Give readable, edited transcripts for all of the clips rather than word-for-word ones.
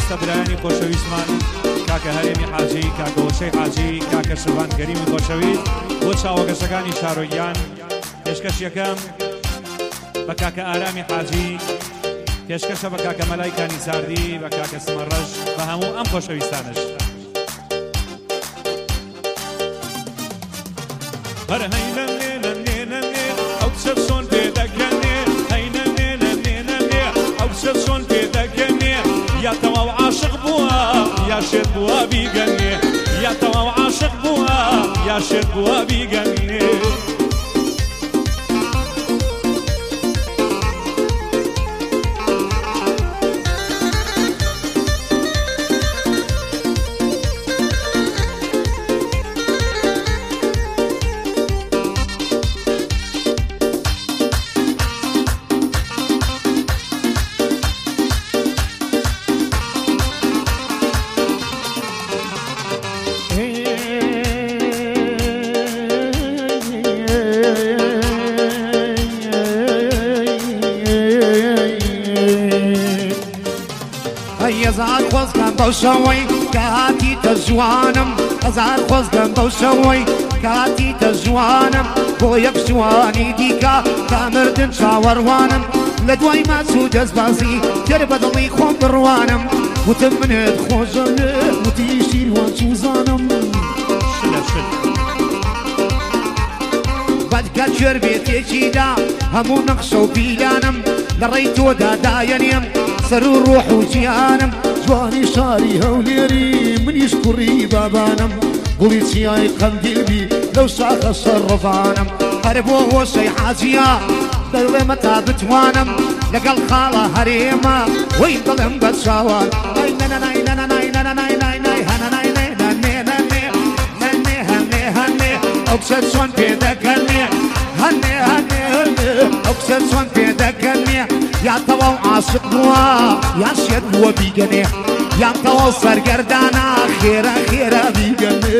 بەڕێستە برایانی خۆشەویستمان کاکە هەرێمی حاجی کاکە وەشەی حاجی کاکە شەروان کەریمی خۆشەویست بۆ چاوەگەشەکانی شارۆیان پێشکەش یەکەم بە کاکە ئارامی حاجی پێشکەشە بە کاکە مەلایکانی زاردی بە کاکە سمەڕەش بە هەموو ئەم خۆشەویستانش هەر هەینەنێ نەنێ ئەو کچە چۆن پێدەکەنێ هەینەنێ نەنێ ئەو کچە چۆن پێدەکەنێ یا تەواو عاشق بووە یا شێت بووە بیگەنێ یا تەواو عاشق بووە یا شێت بووە بیگەنێ هزار خۆزگەم بەو شەوەی کاتیتە جوانم هزار خۆزگەم بەو شەوەی کاتیتە جوانم بۆ یەک جوانی دیکە تامردن چاوەڕوانم لە دوای ماچوو دەستبازی تێر بەدڵی خۆم بڕوانم وتم منت خۆشم وتی شیروان چوزانم بەدکە کوێر بێتێکیدا هەموو نەخشە و پیلانم لە ڕێی تۆدا دایەنێم سەر و ڕۆح و جیانم جوانی شاری هەولێری منیش کوڕی بابانم گوڵی چیای قەندیلبی لەو شاخە شەڕەفانم هەر بۆ هۆشەی حاجیە دەڵێمە تا بتوانم لەگەڵ خاڵە هەرێمە وەی دڵم بە چاوان ئەو کچە چۆن پێدەکەنێ هەنێ ئەو کچە چۆن پێدەکەنێ یا تەواو عاشق بووە یا شێت بووە بیگەنێ یا تەواو سەرگەردانە خێرە بیگەنێ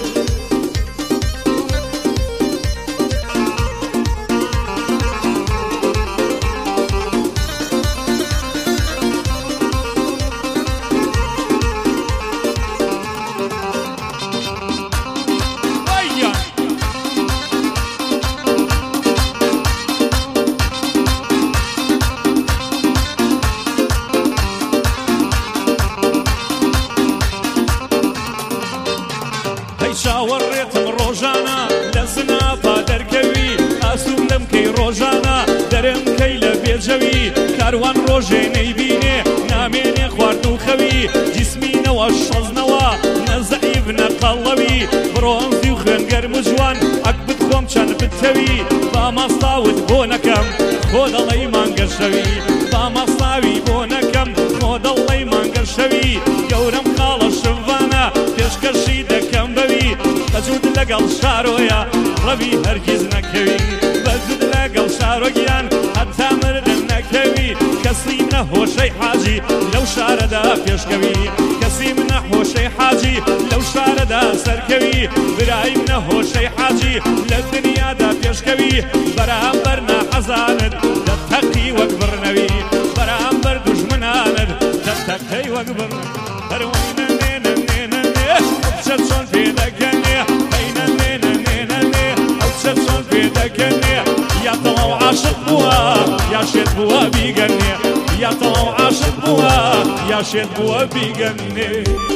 چاوەڕێتم ڕۆژانە لە زناپا دەرکەوی ئاسوم لەمکەی ڕۆژانە دەرمکەی لە بێجەوی کاروان ڕۆژێ نەیبینێ نامێنێ خوارد و خەوی جیسمینەوە شەزنەوە نەزەعیب نەقەڵەوی بڕۆنزی و خوێنگەرم و جوان ئەک بتخۆم چەند بتەوی با مەستاوت بۆ نەکەم خۆ دەڵێی مانگەشەوی با مەستاوی بۆ نەکەم خۆ دەڵێی مانگەشەوی گەورەم خاڵە شڤانە پێشکەشی دەکەم بەوی بەجود لەگەڵ شارۆیە ڕەوی هەرگیز نەکەوی بەجود لەگەڵ شارۆگیان هەتا مردن نەکەوی کەسی منە هۆشەی حاجی لەو شارەدا پێشکەوی کەسی منە هۆشەی حاجی لەو شارەدا سەرکەوی برای منە هۆشەی حاجی لە دنیادا پێشکەوی بەرامبەر ناحەزانت دەتەقی وەک بڕنەوی بەرامبەر دوژمنانت دەتەقەی وەک بڕ هەروەی نەنێ چە چۆن پێدەکەنێ هەینەنێ ئەو چە چۆن پێدەکەنێ یا تەواو عاشق بووە یا شێت بووە بیگەنێ یا تەواو عاشق بووە یا شێت بووە بیگەنێ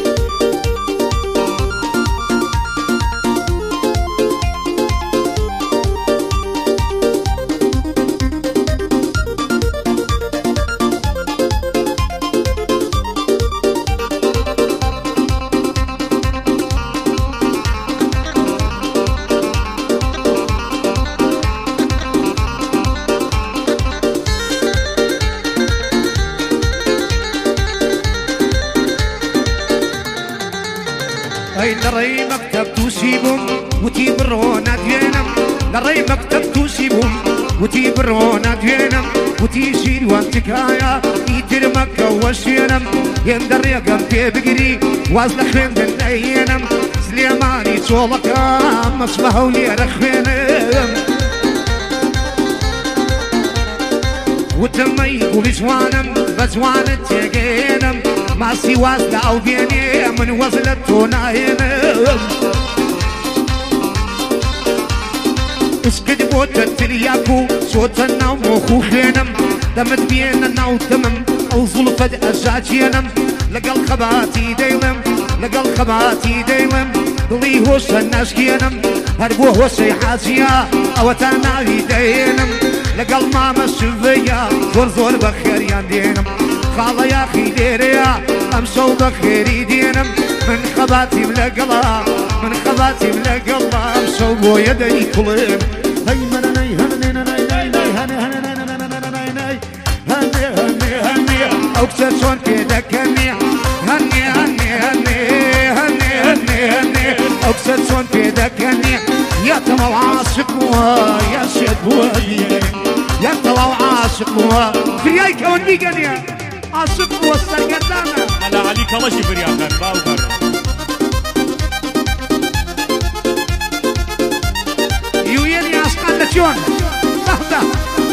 لەڕێی مەکتەب تووشی بووم وتی بڕۆ ناتوێنم لەڕێی مەکتەب تووشی بووم وتی بڕۆ ناتوێنم وتی شیروان تکایە ئیتر مەکەوە شوێنم هێن دەڕێگەم پێ بگری واز لە خوێندن نەهێنم سلێمانی چۆڵەکەم مەچمە هەولێرە خوێنم وتمەی گوڵی جوانم بە جوانت تێگەێنم ماسی واز لە ئەو بێنێ من وەز لە تۆ ناهێنم اسکت بۆتە تریاک و چۆتە ناو مۆخ و خوێنم دەمت بێنە ناو دەمم ئەو زوڵفەت ئەژاچێنم لەگەڵ خەباتی دەیڵم لەگەڵ خەباتی دەیڵم دڵی هۆشە ناشکێنم هەر بۆ هۆشەی حاجیە ئەوە تا ناوی دەهێنم لەگەڵ مامە شڤەیە زۆر زۆر بە خێریان دێنم خاڵە یاخی لێرەیە ئەم شەو بە خێری دێنم من خەباتیم لەگەڵا من خەباتیم لەگەڵا ئەم شەو بۆیە دەی کوڵێم هەی منەنەی هەنێنەنەی هەنێ هەنێنەنەی هەنێ هەنێ هەنێ ئەو کچە چۆن پێ دەکەنێ هەنێ هەنێ هەنێ هەنێ هەنێ هەنێ ئەو کچە چۆن پێ دەکەنێ یا تەواو عاشق بووە یا شێت بووە یا تەواو عاشق بووە فریای کەون بیگەنێ عاشق بووە سەرگەردانە هەلا عەلی کەڵەشی بریاکەن باوکەن یوێنی عاشقان لە چۆن بەهدا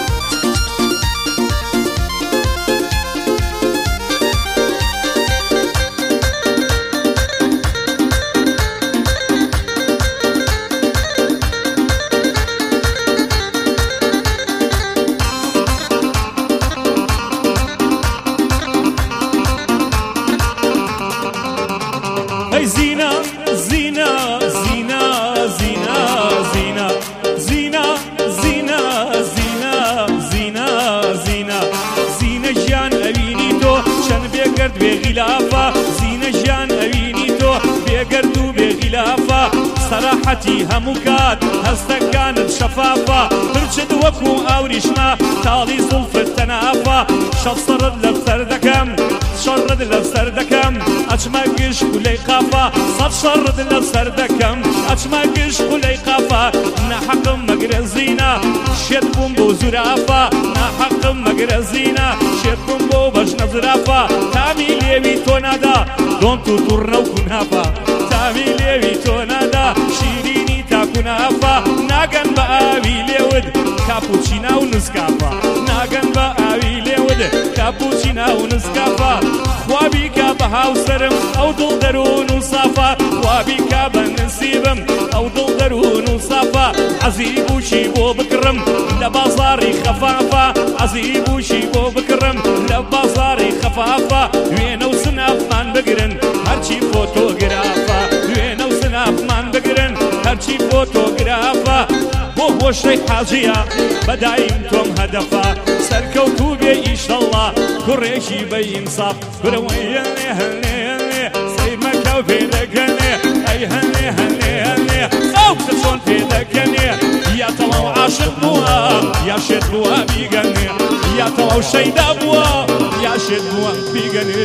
زينة زينة زينة زينة زينة زينة زينة زينة زينة زينة زينة جان أبيني تو شان بيقرد بغلافة زينة جان أبيني تو بيقرد بغلافة صراحتي همكات هستا كانت شفافة ترشد وكو أوريشما تالي صلف التنافة شاف صرد لفتر دكم شرد لفتر دكم أجمعش كلي قافة صف شرد لفتر دكم أجمعش كلي قافة نحق مجرزينا شد بومبو زرافة نحق مجرزينا شد بومبو بجنا زرافة تامي ليبي تونادا دون تطرنا وكنافة تامي ليبي تونادا شيريني تاكنافة ناقن بآبي ليود كابوتشينا ونسكافة ناقن بآبي ليود كابوتشينا ونسكافة خوابيك بهاو سرم او دل درون وصافة خوابيك بنسيبم او دل درون وصافة عزيب وشيبو بكرم لبازاري خفافة عزيب وشيبو بكرم لبازاري خفافة وين وسناف من بقرن هرشي فوتوغرافة وين وسناف من بقرن هرشي فوتوغرافة بو شي حاجية بدايم توم هدفة سركوتو بي إنشالله كريشي بينصاف كروي هني هني سيد مكاو في دكني أي هني هني هني أو تشون في دكني يا طلعو عاشق بوا يا شد بوا بيغني يا طلعو شيدا بوا يا شد بوا بيغني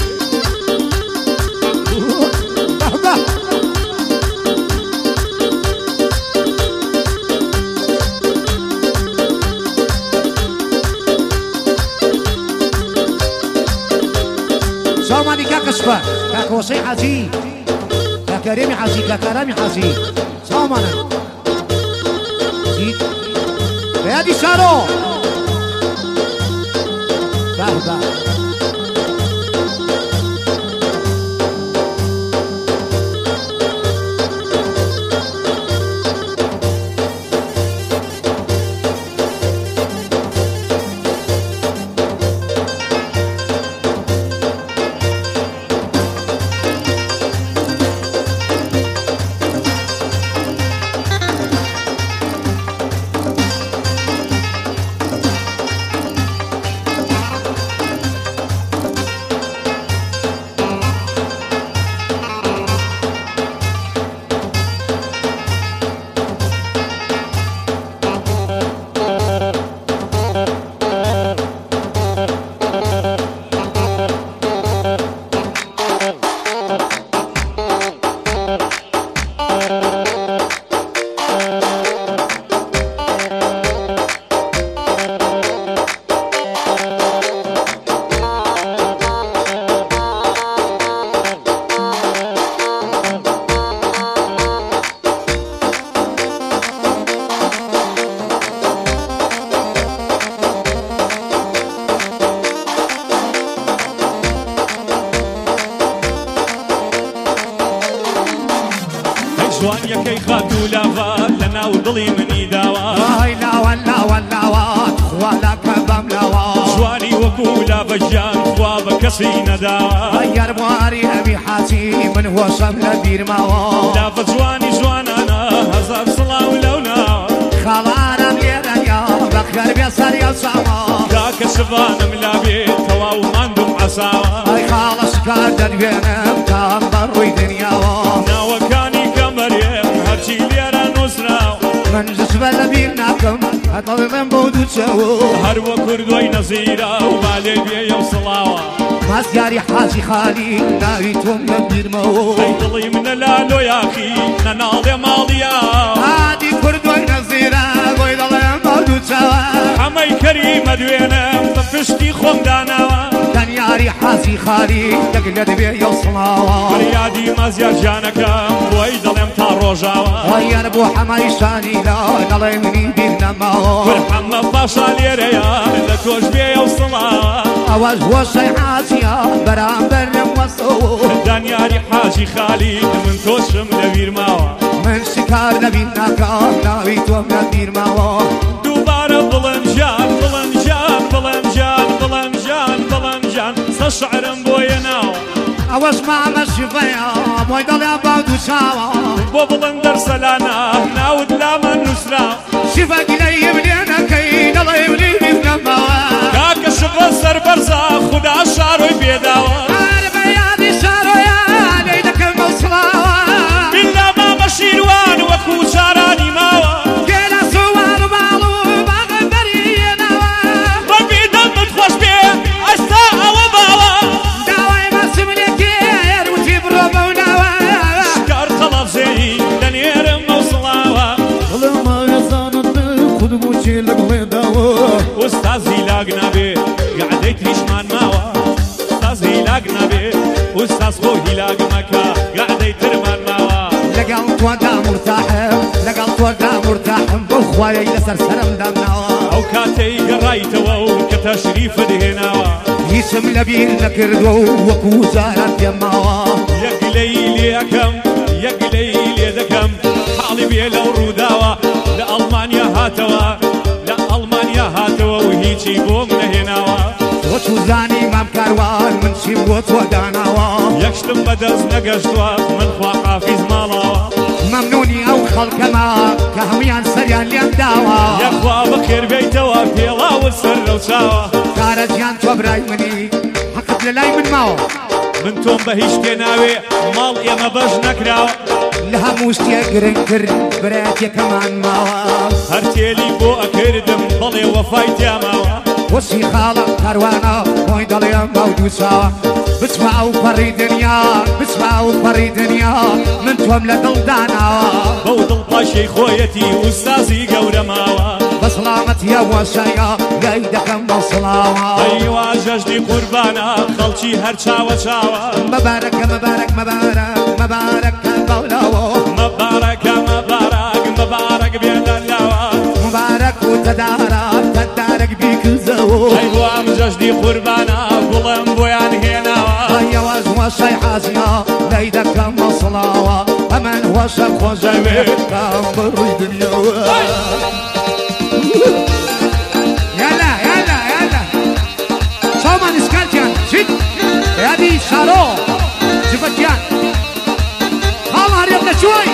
سامانی کا کسبه کا کوسی حاجی کا کریمی حاجی کا کرامی حاجی سامانه زید بیادی سارو بابا جوانیەکەی خات و لاڤە لە ناو دڵی منی داوە ئای لاوە لاوە لاوە خوا لاکە بەم لاوە جوانی وەکو لاڤە ژیان خوا بە کەسی نەداوە یاربواری ئەوی حاجی من هۆشەم لە بیرماوە لاڤە جوانی جوانانە هەزار سڵاو لەو ناوە خاڵانم لێرەنیا بەخێر بێ سەریا چاوە کاکە شڤانم لابێ تەواو ماندوم عەساوە ئەی خاڵەش کار دەروێنم تام بەڕووی دنیاوە ناوەکانی کەمەرێم هەرچی لێرە نووسراوە من جسبە لە بیر ناکەم هەتەڵێم بۆ دووچەوە هەروە کوردوی نەزیرە و بالێ بێیە و سڵاوە مازیاری حاجی خالی ناوی تۆم لە بیرمەوە ئەی دڵی منە لالۆ یاخی نەناڵێ ماڵیا هادی کوردوی نەزیرە بۆی دەڵێم بۆ دووچەوە ئەمەی کەریمە دوێنم بە پشتی خۆم داناوە دەنیاری حاجی خالی دەگلە دەبێ یە سڵاوە فریادی مازیار جانەکەم بۆی دەڵێم تا ڕۆژاوە وەیان بۆ حەمای شانی لا دەڵێ منی بیر نەماوە حەمە پاشا لێرەیە لە تۆش بێیە و سڵاوە ئەوەش هۆشەی حاجیە بەرامبەر لەم وەسەوە دانیاری حاجی خالی من تۆشم لە بیرماوە من شکار لەبیر ناکەم ناوی تۆم لە بیرماوە دووبارە بڵەنجان بڵەنجان بڵەنجان بڵەنجان بڵەنجان سە شعرم بۆیە ناوە ئەوەش مامە شفەیە بۆی دەڵێم با دووچاوە بۆ بڵند دەرسەلانە ناوت لامە نووسراوە شفەگلەی بلێنەکەی دەڵێ منی بیر نەماوە کاکە شبە سەر بەرزە خدا شاڕۆی پێداوە بە یادی شارۆیە لێی دەکەم بەو سڵاوە بیللا مامە شیروان وەکو جارانی ماوە گێلە سووار و باڵ و باغە بەریێنەوە ڕەبی دەمت خۆش بێ ئەستا ئەوە باوە داوای بەسم لێکێر وتی بڕۆ بەو ناوە کار خەڵەفزێنی دەنێرم مەوسڵاوە خودبوچی لەگڵێداوە ئوستازی لاگ نابێ گعدەی تریشمان ماوە ئوستازی لاگ نابێ ئوستاز خۆ هیلاگ مەکە گعدەی ترمان ماوە لەگەڵ تۆدا مرتاحم لەگەڵ تۆدا مرتاحم بۆ خوایەی لەسەر سەرم دامناوە ئەو کاتەی گەڕایتەوە و کە تەشریفت هێناوە هیچم لەبیر نەکردووە و وەکو جاران پێماوە یەکلەی لێەکەم یەکلەی لێ دەکەم حاڵی بێ لەو ڕووداوە لە ئەڵمانیا هاتەوە لە ئەڵمانیا هاتەوە و هیچی بۆم نەهێناوە تۆ توزانی مام کاروان من چیم بۆ تۆ داناوە یەکشتم بەدەست نەگەشتووە من خوا حافیز ماڵاوە مەمنونی ئەو خەڵکەما کە هەمویان سەریان لێم داوە یەخوا بەخێر بێیتەوە پێڵاوت سەر لەو چاوە کارە گیان تۆ برای منی حەقت لە لای من ماوە من تۆم بە هیچ تێ ناوێ ماڵ ئێمە بەش نەکراوە لە هەموو شتێک گرنگ کرد برایەتێکەمان ماوە هەر تێلی بۆ ئەکردم بەڵێ وەفای تیاماوە وەسی خاڵە کاروانە بۆی دەڵێم باو دووچاوە بچمە ئەو پەڕی دنیا بچمە ئەو پەڕی دنیا من تۆم لە دڵ داناوە بەو دڵپاشەی خۆیەتی ئوستازی گەورەماوە بە سڵامەتیە وەشەیە لای دەکەم بە سڵاوە ئەیوا ژەژنی قوربانە خەڵکی هەر چاوە چاوە مەبارەکە مەبارەک مەبارەک مەبارەکە باولاوە مەبارەکە مەبارەک مەبارەک بێنە لاوە مبارەک و تەدارەک تەدارەک بیکزەوە ئەیوام ژەژنی قوربانە گوڵم بۆیان هێناوە ئەیەوەش وەشەی حازیە لای دەکەم بە سڵاوە ئەمن وەشە خۆشەوێ کام بڕووی دنیاوە یالا یالا یالا چاومان ئیسکارتیان چیت یادی شارۆ جبەتیان خاڵ هەرێک لە چۆی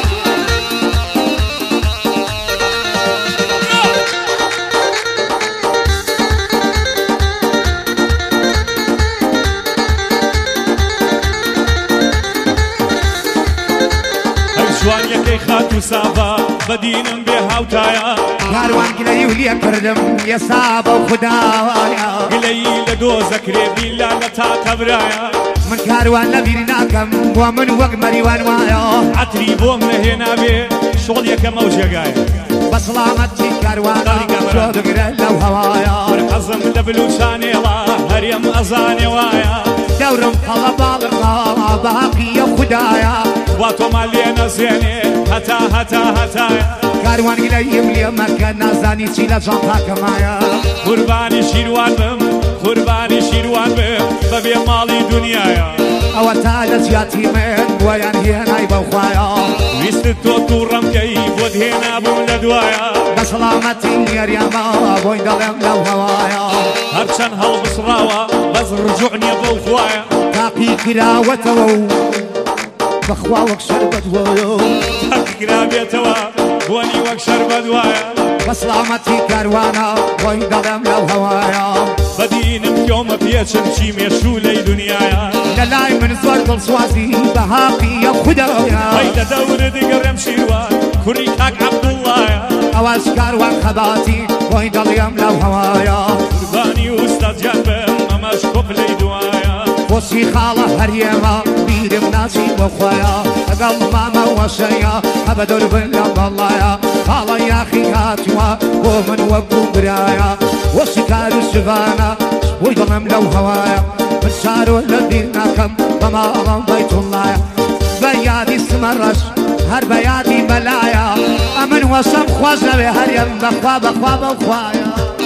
جوانیەکەی خات و ساڤە بەدینم بێ هاوتایە کاروان گلەی و لێ کردم ئێستا بەو خودداوایە گلەی لە دۆزە کرێبیلا لە تاقەبرایە من کاروان لە بیری ناکەم بۆ من وەک مەریوان وایە عەتری بۆم نەهێنابێ شۆڵ یەکەم ئەو جێگایە بە سڵامەتی کاروانە شۆ بگرە لەو هەوایە حەزم لە بلوچانێڵە هەرێم ئەزانێ وایە دەورم قەڵە باڵقا باقیە خوددایە وا تۆمان لێ نەزێنێ هەتا هەتا هەتایە کاروان گلەیم لێ مەکە نازانی چی لە جانتاکەمایە قوربانی شیروان بم قوربانی شیروان بم بەبێ ماڵی دنیایە ئەوە تا لە جیاتی من بۆیان هێنای بەو خوایە ویستت تۆ تووڕەمکەی بۆت هێنابوو لە دوایە بەسەڵامەتی یاریەما بۆی دەڵێم لەو هەوایە هەرچەند هەڵبسراوە بەس ڕجوع نییە بەو خوایە تاقی کراوەتەوە و بەخوا وەک شەربەت وایە تاقی کرابێتەوە بۆنی وەک شەربەت وایە بەسەڵامەتی کاروانە بۆی دەڵێم لەو هەوایە بەدینم کۆمە پێچم چی مێشوولەی دنیایە لەلای من زۆر دڵسوازی بە هاقیە خودایە هەیدە دەورە دیگەڕێم شیروان کوڕی کاک عەبدوڵڵایە ئەوەش کاروان خەباتی بۆی دەڵێم لەو هەوایە قوربانی ئوستاد گیان بم ئەمەش کۆپلەی دوایە بۆچی خاڵە هەریێمە بیرم ناچی بۆ خۆیە لەگەڵ مامە وەشەیە هەبە دەوربن لە بەڵایە خاڵە یاخی هاتووە بۆ من وەکو برایە وەشی کار و شڤانە بۆی دڵم لەو هەوایە من شارۆ لە بیر ناکەم بەماڵەم بەیتوڵایە بە یادی سمەڕەش هەر بە یادی بەلایە ئەمن وەشەم خۆش نەوێ هەرێم بەخوا بەخوا بەخوایە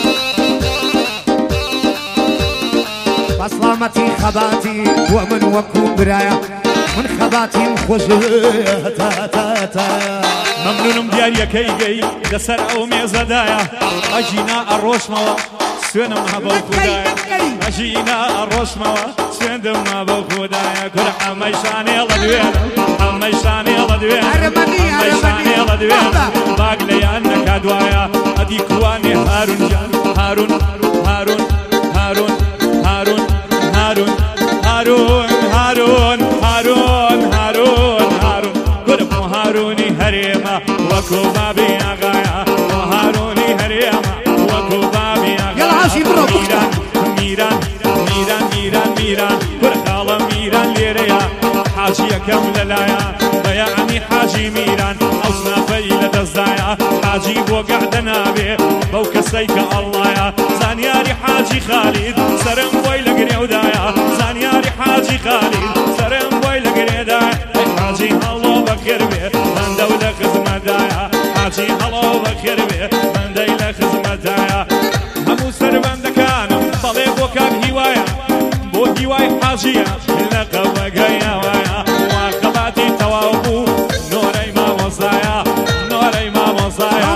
بەسڵامەتی خەباتی بۆ من وەکو برایە من خەباتیم خۆشتا مەمنونم دیاریەکەی گەی لەسەر ئەو مێزەدایە ئەژینا ئەڕۆشمەوە سوێنم هەبەو خودایە ئەژینا ئەڕۆشمەوە سوێندم هەبەو خودایە کورە ئەمەی شانێڵە دوێنە ئەمەی شانێڵە دوێنە ئەمەی شانێڵە دوێنە باگ لەیان نەکا دوایە ئەدی کوانێ هارون جان هارون هارون هارون هارون هارون هارون هارون هارون هارون هارون گرم هارونی هەرێمە وەکو بابی ئاغایە هارونی هەرێمە وەکو بابی ئاغایە میران میران میران میران میران گرە خاڵە میران لێرەیە حاجیەکەم لەلایە بەیانی حاجی میران ئەو سنافەی لەدەستدایە حاجی بۆ گەعدە نابێ بەو کەسەی کە ئەڵڵایە زانیاری حاجی خالید سەرم بۆی لە گرێودایە زانیاری حاجی خالید سەرم بۆی لە گرێدایە حاجی هەڵۆ بەخێر بێ بەندە و لە خزمەتدایە حاجی هەڵۆ بەخێر بێ بەندەی لە خزمەتدایە هەموو سەربەندەکانم بەڵێ بۆ کاک هیوایە بۆ هیوای حاجیە لە قەوەگەیەوایە واقەباتی تەواو بوو نۆرەی مامۆزایە نۆرەی مامۆزایە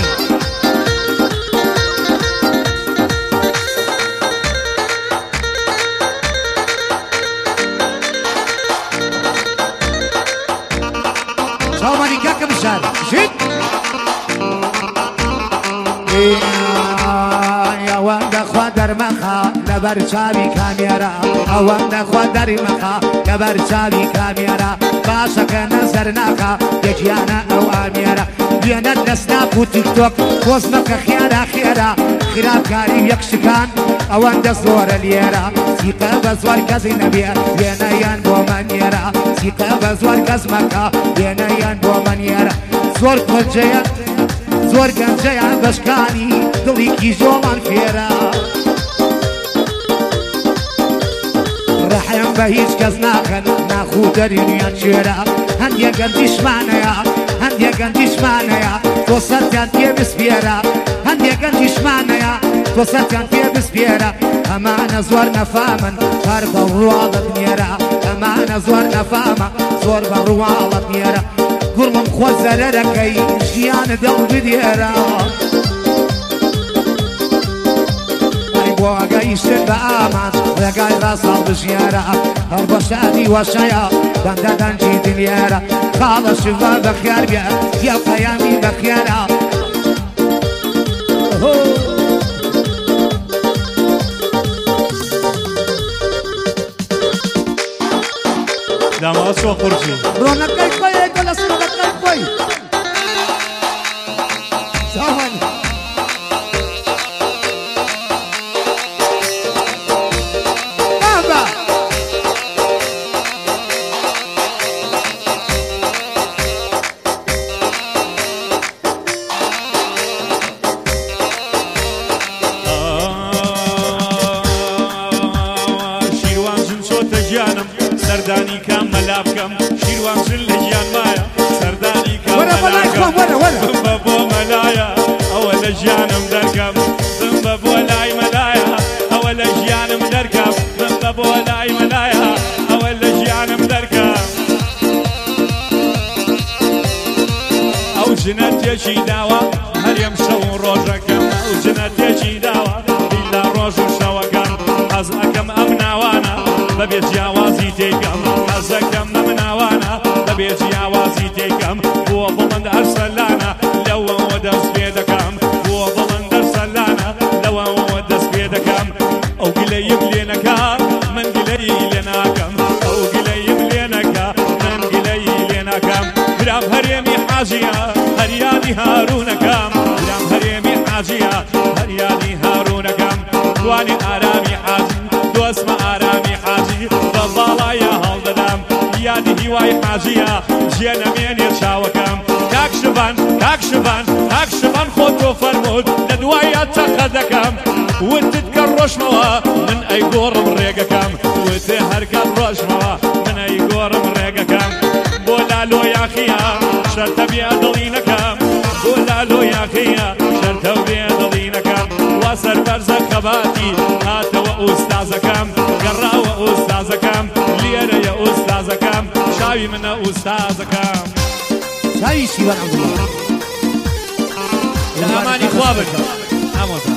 سامانی کاکە بشار شید ئەوەندە خوا دەرمەخە لەبەر چاوی کامێرە ئەوەندە خوا دەرمەخە لەبەر چاوی کامێرە باشەکە نەزەر ناکە یەکیانە ئەو ئامێرە وێنەت لە سناپ و تیکتۆک پۆست مەکە خێرا خێرا خراپکاری یەکشکان ئەوەندە زۆرە لێرە سیقە بە زۆر کەسی نەبێ وێنەیان بۆ مەنێرە سیقە بە زۆر کەس مەکە وێنەیان بۆ مەنێرە زۆر کۆجەیە زۆر گەنجەیان بەشکانی دڵی کیژۆڵان فێرە ڕەحم بە هیچ کەس ناکەن ناخوو دەرینیان شێرە هەندێک گەنجیشمانەیە هەندێک گەنجیشمانەیە تۆ سەرتیان پێ بسپێرە هەندێک گەنجیشمانەیە تۆ سەرتیان پێ بسپێرە ئەمانە زۆر نەفامن هەر بە ڕواڵت نێرە ئەمانە زۆر نەفامە زۆر بە ڕواڵت نێرە گوڕڵم خۆ زەرەرەکەی ژیانە دڵ بدێرە بۆ ئەگەیشتن بە ئامانج ڕێگای ڕاستاڵ بژیارە هەر بە شادی وەشەیە بەندە دەنجی دلێرە خاڵە شڤە بەخیار بێ یا پەیامی بەخیارە داماوە چۆ قورجی ڕۆنەکەی خۆیەکە لە سنەکەی خۆی چاوان بابا شیروانجن چۆتە گیانم سەردانی کام مەلا بکەم شیروانجن لە گیان وایە سەردانی کام بە بۆ مەلایە ئەوە لە ژیانم دەرکەم بم بە بۆ لای مەلایە ئەوە لە ژیانم دەرکەم بم بە بۆ لای مەلایە ئەوە لە ژیانم دەرکەم جنەتێکی داوە هەرێم شەو و ڕۆژەکەم ئەو جنەتێکی داوە ئیلا ڕۆژ و شەوەکەم حەز ئەکەم ئەم ناوانە بەبێ جیاوازی تێکەم حەز ئەکەم ئەم ناوانە بەبێ جیاوازی تێکەم بۆ بڵند ئەرسەلانە لەوەوە دەست پێ دەکەم بۆ بڵند ئەرسەلانە لەوەوە دەست پێ دەکەم ئەو گلەیم لێ نەکا من گلەی لێ ناکەم ئەو گلەیم لێ نەکا من گلەی لێ ناکەم برام هەرێمی حاجیە هەریادی هارونەکەم برام هەرێمی حاجیە هەریادی هارونەکەم دوانی ئارامی حاجی دۆسمە ئارامی حاجی بە باڵایە هەڵدەدام یادی هیوای حاجیە جێ نەمێنێ چاوەکەم کاکشبان کاکشبان کاکشبان خۆ تۆ فەرموود لە دوایە چەقە دەکەم وتت کە ڕۆژمەوە من ئەی گۆڕم ڕێگەکەم وتێ هەرکات ڕۆژمەوە من ئەی گۆڕم ڕێگەکەم بۆ لالۆ یاخیە شەرتە بێ دڵینەکەم بۆ لالۆ یاخیە شەرتە بێ دڵینەکەم وا سەربەرزە خەباتی هاتەوە ئوستازەکەم گەڕاوە ئوستازەکەم لێرەیە ئوستازەکەم شاوی منە ئوستازەکەم چاوی سیوان عەبدوڵڵا لە ئامانی خوا بکە ئامۆزا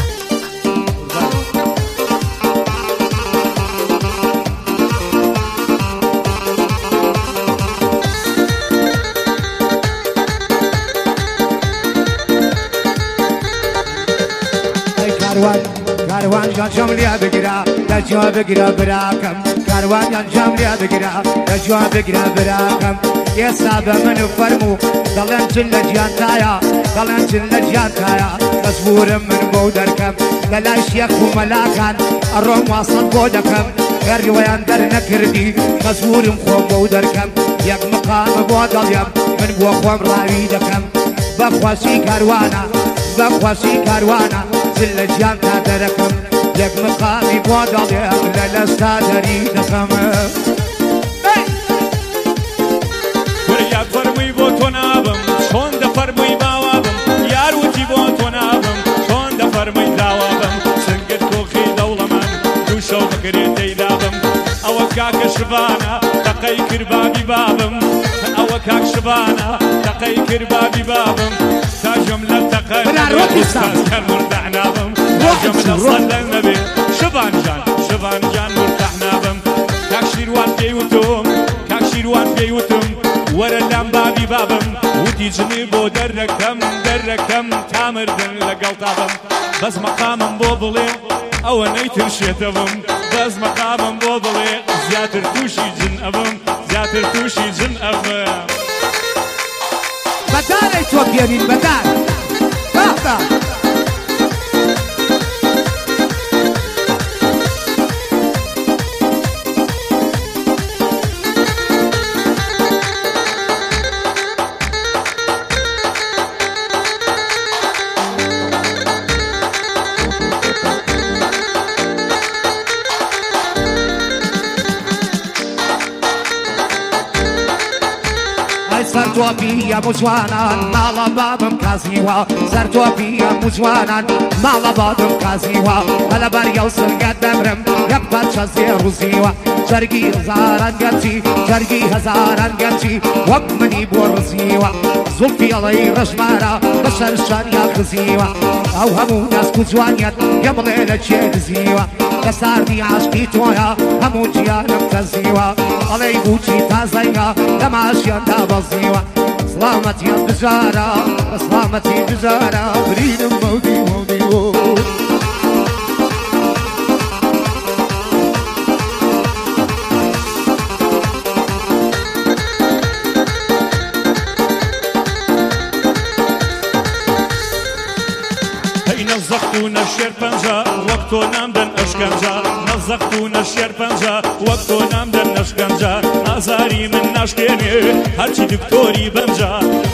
کاروان جام لیا بگیرا لجوا بگیرا براکم کاروان جام لیا بگیرا لجوا بگیرا براکم یه سابه منو فرمو دلن جل جان تایا دلن جل جان تایا تصورم من بودرکم للای شیخ و ملاکان الروم واصل بودکم غير ويان در نكردي تصورم خو بودرکم یک مقام بودلیم من بو خوام راوی دکم بخواسی کاروانا بخواسی کاروانا زل جان تا درکم یک مقامی بودلیم للستا دری دکم وریا فرموی بۆ تۆ نابم چۆن دەفەرمووی باوابم یار وتی بۆ تۆ نابم چۆن دەفەرمووی داوابم سنگت کۆخی دەوڵەمان دوو شەو بگرێتەی دابم ئەوە کاکە شبانە تەقەی کربابی بابم ئەوە کاک شبانە تەقەی کربابی بابم تاژم لە تەقە ئوستازکەر مرتەح نابم تاژم لە سەلە نەبێ شبان جان مرتەح نابم کاک شیروان پێی وتم کاک شیروان پێی وتم وەرە لام بابی بابم وتی جنی بۆ دەرەکەم تامردن لەگەڵ تابم بەس مەقامم بۆ بڵێ ئەوە نەیترشێتەوم بەس مەقامم بۆ بڵێ زیاتر تووشی جن ئەبم زیاتر تووشی جن ئەبم بەدارەی تۆ بێنین بەدار بابا سەرتۆپیە موجوانان ماڵە بابم کازیوە سەرتۆپیە موجوانان ماڵە بابم کازیوە هەلە بەریەو سرگەت دەمرم یەک پەرچە زێڕ و زیوە جەرگی هەزاران گەنجی جەرگی هەزاران گەنجی وەک منی بۆ ڕزیوە زولفی ئەڵەی ڕەژمارە بە شەرشانیا خزیوە ئەو هەموو دەست و جوانیەت پێ بڵێ لە چێ دزیوە لە ساردی عاشقی تۆیە هەموو گیانم تەزیوە ئەڵەی بوچی تازەیە لە ماشیاندا بەزیوە سلامەتیان بژارە بە سلامەتی بژارە برینم مەودی نەزەختونە شێرپەنجە وەک تۆ نامدەن ئەشکەنجە نەزەختونە شێرپەنجە وەک تۆ نامدەن ئەشکەنجە ئازاری من ناشکێنێ هەرچی دکتۆری بەنجە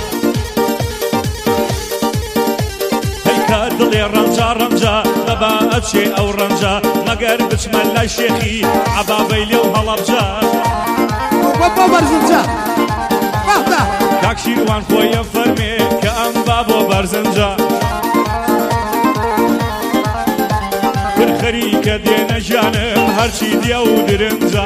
هەی کار دڵێ ڕەنجە ڕەنجە لەبا ئەچێ ئەو ڕەنجە مەگەر بچمە لای شێخی عەبابەی لێو هەڵەبجە بۆ بەرزنجە کاک شیروان خۆیە فەرمێ کە ئەم با بۆ بەرزنجە خەریکە دێنە ژیانم هەرچی دێ و درنجە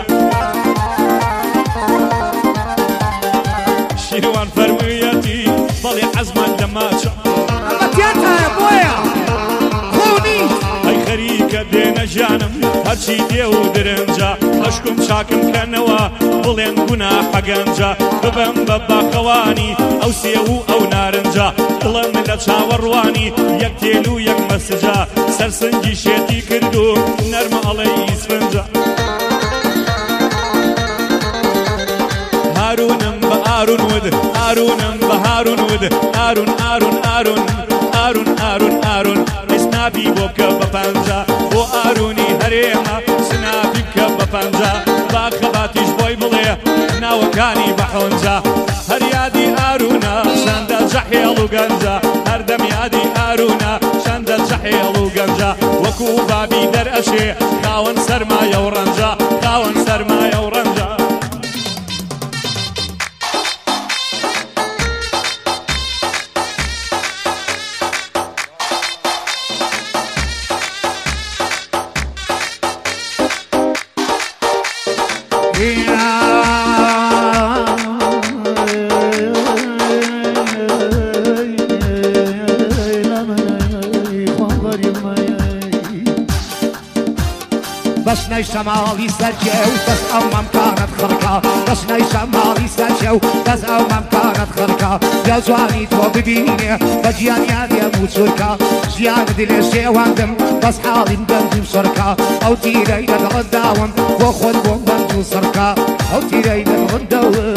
شیروان فەرموویەتی بەڵێ حەزمان لە تەماچە ئەمەتیانتایە بۆیە خۆنیت ئەی خەریکە دێنە ژیانم هەرچی دێ و درەنجە هەشکم چاکم کەنەوە بڵێن گوناحە گەنجە ببەم بە باخەوانی ئەو سێ و ئەو نارنجە دڵم لە چاوەڕوانی یەک تێل و یەک مەسجە سەرسنگی شێتی کردو نەرمە ئەڵەی سفنجە هارونم بە ئارون ود ئارونم بە هارون ود ئارون ئارون ئارون ئارون ئارون ئارون سنابی بۆ بکە بە پەنجە بۆ ئارونی هەرێمە سنابی بکە بە پەنجە باخەباتیش بۆی بڵێ ناوەکانی بە حۆنجە هەر یادی ئارونە شەندە جەحێڵ و گەنجە هەردەم یادی ئارونە شەندە جەحێڵ و گەنجە وەکو بابی دەرئەچێ خاوەن سەرمایە و ڕەنجە خاوەن سەرمایە و ڕەنجە بس نيشا مالي سجاو بس او ممكانت خرقا بس نيشا مالي سجاو بس او ممكانت خرقا يا زواني تو ببيني بجيان يادي اموت سركا جيان دلي شيواندم بس حالي مبنجم سركا او تيري لغداوم وخد بوم بنجو سركا او تيري لغداوم